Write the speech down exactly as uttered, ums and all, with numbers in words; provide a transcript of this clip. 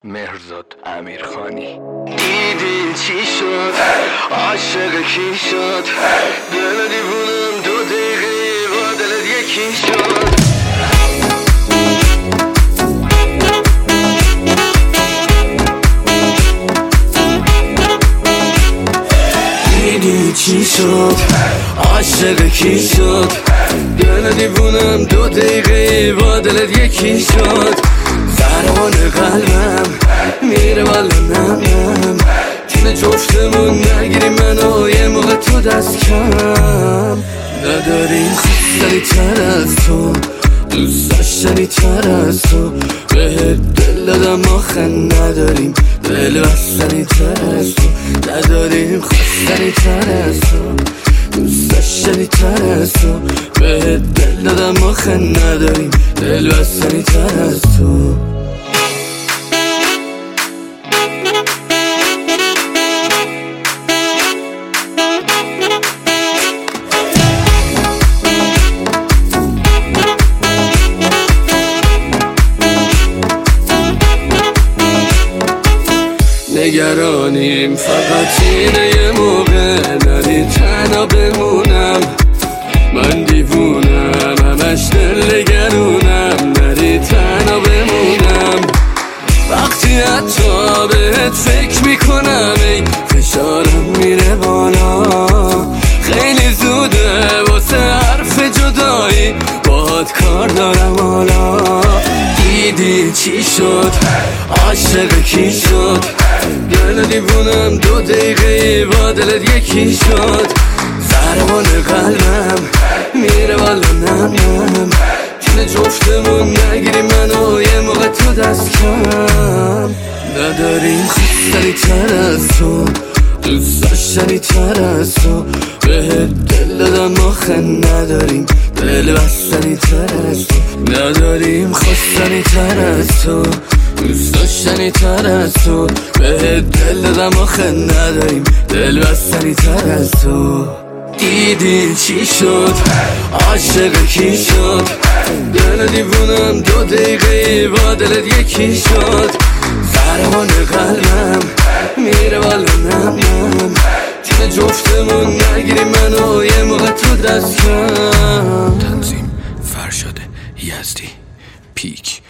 مهرزاد امیرخانی. دیدی چی شد؟ عاشق کی شد؟ دل دیوونم دو دقیقه با دلت یکی شد. دیدی چی شد؟ عاشق کی شد؟ دل دیوونم دو دقیقه با دلت یکی شد. ضربان قلبم میره والا نم نم، جون جفتمون نگیری منو یه موقع تو دست کم. نداریم خواستنی تر از تو، دوست داشتنی تر از تو، به دل دادم آخه نداریم دل بستنی تر از تو. نداریم خواستنی تر از تو، دوست داشتنی تر از تو، به دل دادم آخه نداریم دل بستنی تر از تو. نگرانیم فقط اینه یه موقع نری تنها بمونم. من دیوونم همش دل نگرونم، نری تنها بمونم. وقتی حتی بهت فکر میکنم ای فشارم میره بالا. خیلی زوده واسه حرف جدایی، باهات کار دارم حالا. دیدی چی شد؟ عاشق کی شد؟ دل دیوونم دو دقیقه با دلت یکی شد. ضربان قلبم میره والا نم نم، جون جفتمون نگیری منو یه موقع تو دست کم. نداریم خواستنی تر از تو، دوست داشتنی تر از تو، به دل دادم آخه نداریم دل بستنی تر از تو. نداریم خواستنی تر از تو، دوست داشتنی تر از تو، به دل دادم آخه نداریم دل بستنی تر از تو. دیدی چی شد؟ عاشق کی شد؟ دل دیوونم دو دقیقه با دلت یکی شد. ضربان قلبم میره والا نم نم، جون جفتمون نگیری منو یه موقع تو دست کم. تنظیم فرشاد یزدی پیک.